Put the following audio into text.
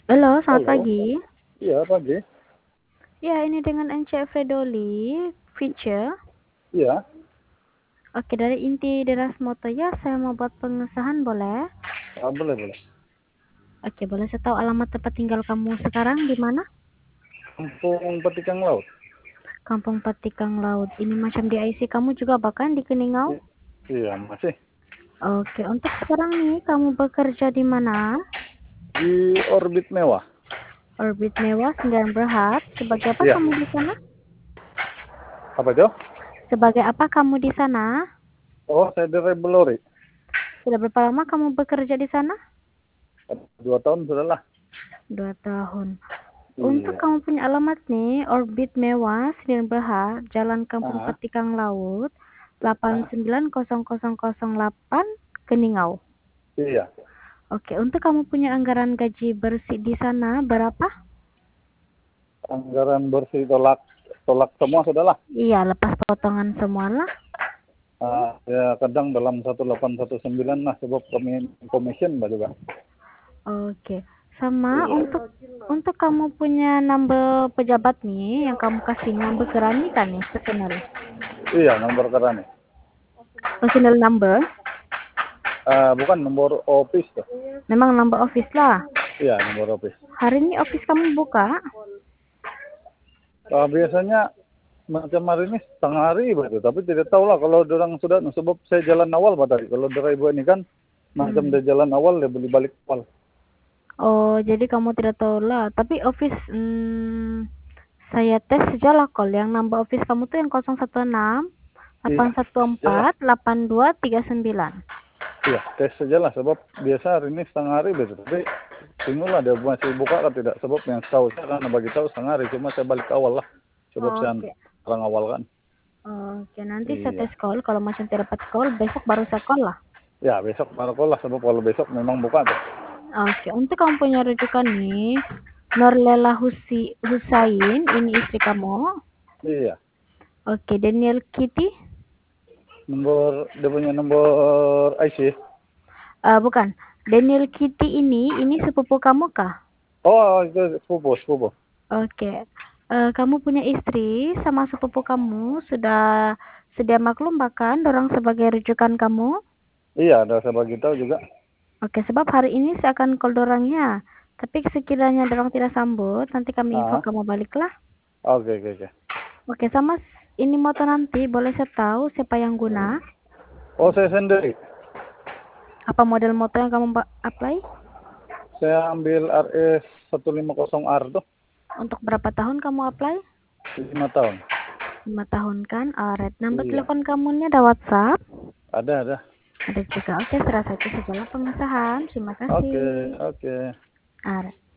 Halo, selamat Halo, pagi. iya pagi. Ya, ini dengan NC Fredoli, Feature. Iya, Oke, dari inti Deras Moto ya, saya mau buat pengesahan boleh? boleh boleh. Oke, boleh saya tahu alamat tempat tinggal kamu sekarang di mana? Kampung Petikang Laut. Kampung Patikang Laut. Ini macam di IC kamu juga bahkan di Keningau? Iya masih Oke, untuk sekarang nih kamu bekerja di mana? di orbit mewah. Orbit Mewah Sembilan Berhad. Sebagai apa Iya, kamu di sana? apa itu? Sebagai apa kamu di sana? Oh, saya dari Belori. Sudah berapa lama kamu bekerja di sana? 2 tahun sudah lah. 2 tahun. Untuk Iya. kamu punya alamat nih, Orbit Mewah, Sembilan Berhad, Jalan Kampung Ah, Petikang Laut, ah, 890008, Keningau. iya. Oke, untuk kamu punya anggaran gaji bersih di sana berapa? Anggaran bersih tolak tolak semua sudah lah. Iya, lepas potongan semua lah. Ya kadang dalam 1819 lah sebab kami commission mbak juga. Oke, sama Iya. untuk kamu punya number pejabat nih, yang kamu kasih number kerani kan nih, personal. Iya, nomor kerane. Personal number, Bukan nomor office tuh. memang number office lah. Iya, nomor office. Hari ini office kamu buka? Biasanya macam hari ini setengah hari begitu, tapi tidak tahu lah kalau orang sudah, sebab saya jalan awal Pak tadi. Kalau dari ibu ini kan macam dia jalan awal, dia beli balik awal. Oh, jadi kamu tidak tahu lah. Tapi office, saya tes saja lah call. Yang number office kamu tuh yang 016 Iya, sajalah. 814 8239. Iya, tes sajalah sebab biasa hari ini setengah hari begitu. Tapi tunggulah dia masih buka kan tidak, sebab yang tahu saya kan bagi tahu setengah hari, cuma saya balik awal lah. Sebab saya Oke. orang awal kan. Oke, nanti saya Iya. tes call. Kalau macam tidak dapat call, besok baru saya call lah. Ya, besok baru call lah, sebab kalau besok memang buka tuh. Oke, untuk kamu punya rujukan nih, Norlela Husain, ini istri kamu. Iya. Oke, Daniel Kitty, Dia punya nomor IC. bukan. Daniel Kitty ini sepupu kamu kah? Oh, itu sepupu. Oke. Kamu punya istri sama sepupu kamu sudah sedia maklum bahkan dorang sebagai rujukan kamu? Iya, ada saya bagi tahu juga. Oke, sebab hari ini saya akan call dorangnya. Tapi sekiranya dorang tidak sambut, nanti kami info Ah, kamu baliklah. oke. Oke, sama ini motor nanti boleh saya tahu siapa yang guna? Oh, saya sendiri. Apa model motor yang kamu apply? Saya ambil RS 150R tuh, Untuk berapa tahun kamu apply? 5 tahun. 5 tahun kan? Alright. Nomor Iya, telepon kamunya ada WhatsApp? ada. Ada juga. Oke, serah saja sajalah pengesahan. Terima Oke, kasih. oke. Alright.